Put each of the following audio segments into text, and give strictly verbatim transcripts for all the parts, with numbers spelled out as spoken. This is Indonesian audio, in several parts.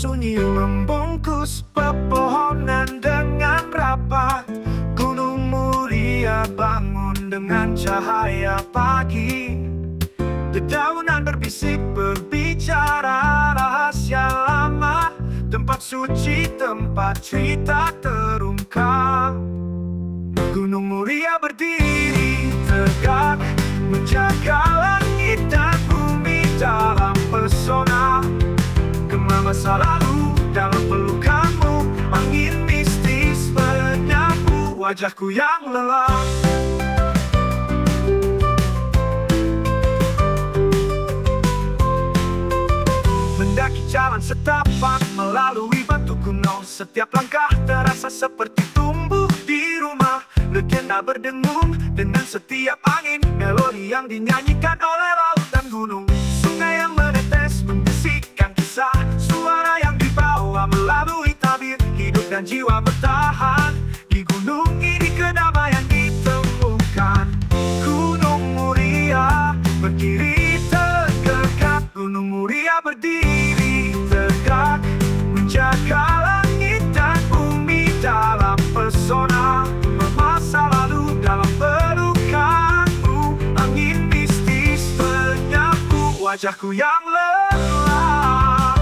sunyi membungkus pepohonan dengan rapat. Gunung Muria bangun dengan cahaya pagi. Dedaunan berbisik berbicara rahasia lama. Tempat suci, tempat cerita terungkap. Gunung Muria berdiri tegak, menjaga langit dan bumi dalam pesona. Gema masa lalu dalam pelukanmu, angin mistis menyapu wajahku yang lelah. Mendaki jalan setapak melalui batu kuno, setiap langkah terasa seperti tumbuh di rumah. Legenda berdengung dengan setiap angin, melodi yang dinyanyikan oleh laut dan gunung. Sungai yang menetes membisikkan kisah, suara yang dibawa melalui tabir. Hidup dan jiwa bertahan di gunung ini, kedamaian ditemukan. Gunung Muria berdiri tegak, Gunung Muria berdiri tegak, menjaga langit dan bumi dalam pesona. Masa lalu dalam pelukanmu, angin mistis menyapu wajahku yang lelah.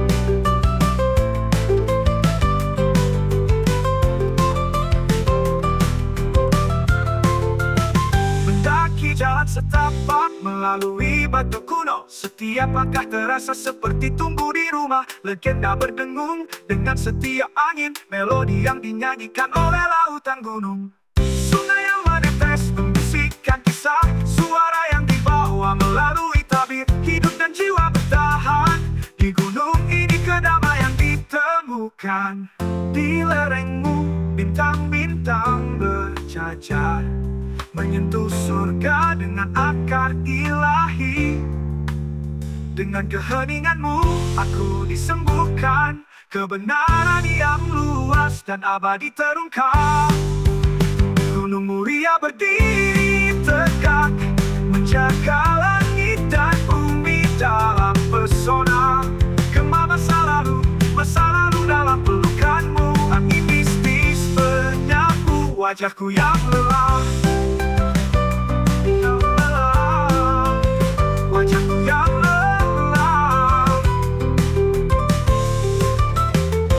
Mendaki jalan setapak melalui batu kuno, setiap langkah terasa seperti tumbuh di rumah. Legenda berdengung dengan setiap angin, melodi yang dinyanyikan oleh lautan gunung. Sungai yang menetes membisikkan kisah, suara yang dibawa melalui tabir. Hidup dan jiwa bertahan di gunung ini, kedamaian ditemukan. Di lerengmu bintang-bintang berjajar, menyentuh surga dengan akar ilahi. Dengan keheninganmu aku disembuhkan, kebenaran yang luas dan abadi terungkap. Gunung Muria berdiri tegak, menjaga langit dan bumi dalam pesona. Gema masa lalu, masa lalu dalam pelukanmu, angin mistis menyapu wajahku yang lelah.